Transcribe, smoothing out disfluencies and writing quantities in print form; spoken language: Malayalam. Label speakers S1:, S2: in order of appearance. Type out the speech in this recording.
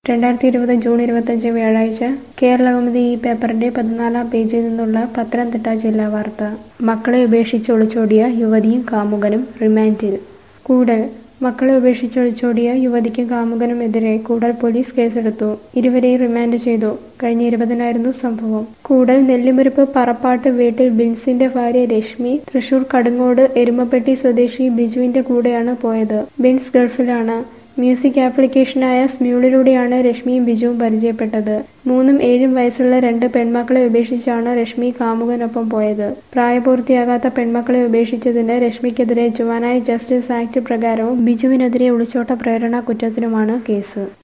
S1: 2020 ജൂൺ 25 വ്യാഴാഴ്ച കേരളകൗമുദി ഈ പേപ്പറിന്റെ 14-ാം പേജിൽ നിന്നുള്ള പത്തനംതിട്ട ജില്ലാ വാർത്ത. മക്കളെ ഉപേക്ഷിച്ച് ഒളിച്ചോടിയ യുവതിയും കാമുകനും റിമാൻഡിൽ. കൂടൽ. മക്കളെ ഉപേക്ഷിച്ച് ഒളിച്ചോടിയ യുവതിക്കും കാമുകനുമെതിരെ കൂടൽ പോലീസ് കേസെടുത്തു. ഇരുവരെയും റിമാൻഡ് ചെയ്തു. കഴിഞ്ഞ 20-നായിരുന്നു സംഭവം. കൂടൽ നെല്ലിമുരുപ്പ് പറപ്പാട്ട് വീട്ടിൽ ബിൻസിന്റെ ഭാര്യ രശ്മി തൃശൂർ കടുങ്ങോട് എരുമപ്പെട്ടി സ്വദേശി ബിജുവിന്റെ കൂടെയാണ് പോയത്. ബിൻസ് ഗൾഫിലാണ്. മ്യൂസിക് ആപ്ലിക്കേഷനായ സ്മ്യൂളിലൂടെയാണ് രശ്മിയും ബിജുവും പരിചയപ്പെട്ടത്. 3ഉം 7ഉം വയസ്സുള്ള 2 പെൺമക്കളെ ഉപേക്ഷിച്ചാണ് രശ്മി കാമുകനൊപ്പം പോയത്. പ്രായപൂർത്തിയാകാത്ത പെൺമക്കളെ ഉപേക്ഷിച്ചതിന് രശ്മിക്കെതിരെ ജുവനൈൽ ജസ്റ്റിസ് ആക്ട് പ്രകാരവും ബിജുവിനെതിരെ ഒളിച്ചോട്ട പ്രേരണ കുറ്റത്തിനുമാണ് കേസ്.